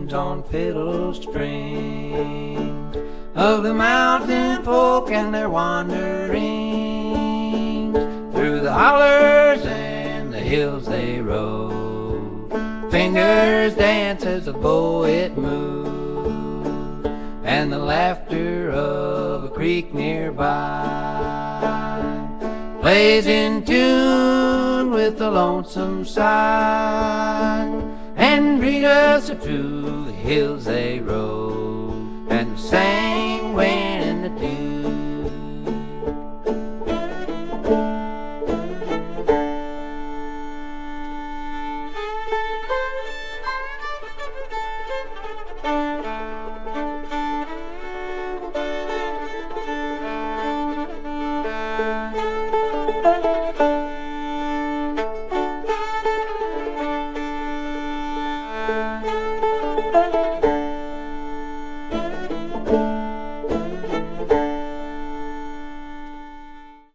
tunes on fiddle strings of the mountain folk and their wanderings. Through the hollers and the hills they rode, fingers dance as the bow it moves, and the laughter of a creek nearby plays in tune with the lonesome side and greet us through the hills they rode.